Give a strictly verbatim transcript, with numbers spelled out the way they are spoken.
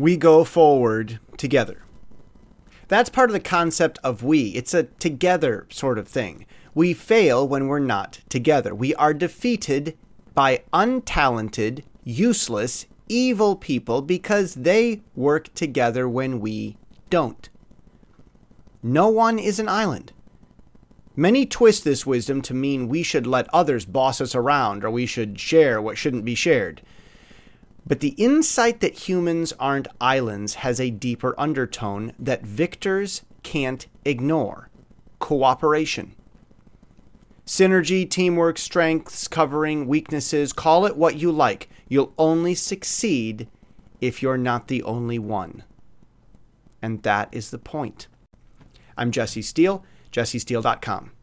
We go forward together. That's part of the concept of we. It's a together sort of thing. We fail when we're not together. We are defeated by untalented, useless, evil people because they work together when we don't. No one is an island. Many twist this wisdom to mean we should let others boss us around or we should share what shouldn't be shared. But the insight that humans aren't islands has a deeper undertone that victors can't ignore. Cooperation. Synergy, teamwork, strengths, covering, weaknesses, call it what you like. You'll only succeed if you're not the only one. And that is the point. I'm Jesse Steele, jesse steele dot com.